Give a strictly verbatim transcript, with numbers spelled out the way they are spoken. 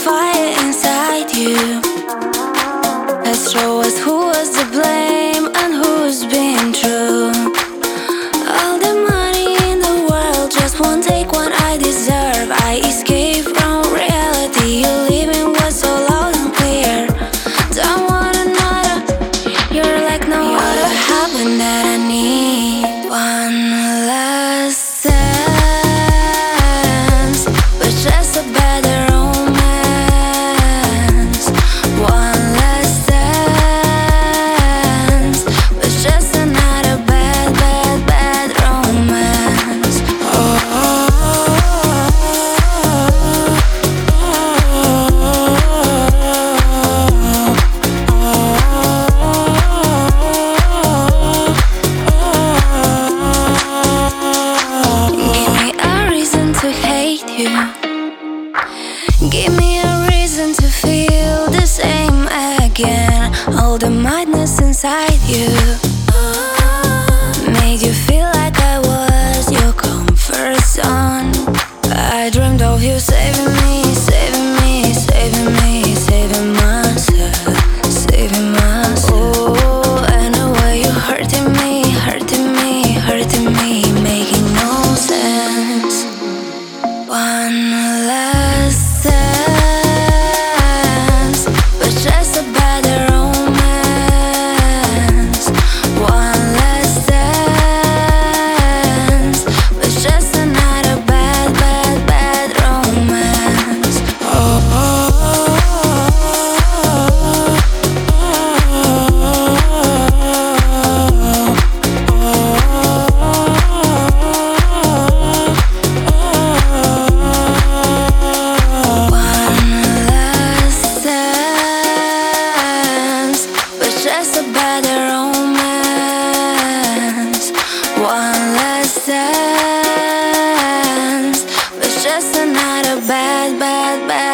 fire inside you. Let's show us who was to blame and who's being true. All the money in the world just won't take what I deserve. I escape from reality. You leaving was so loud and clear. Don't want another. You're like no other. Happen that I need one last chance, but just a better romance. One last dance, but just another bad, bad, bad romance. Oh, give me a reason to hate you. Give me a reason to feel the same again. All the madness inside you made you feel like I was your comfort zone. I dreamed of you saving me, saving me, saving me, saving myself, saving myself. Oh, and the way you're hurting me, hurting me, hurting me, making no sense. One last chance, but just a better romance. One last dance, but just another bad, bad, bad romance. Oh, just a better romance. One last dance, but just another bad, bad, bad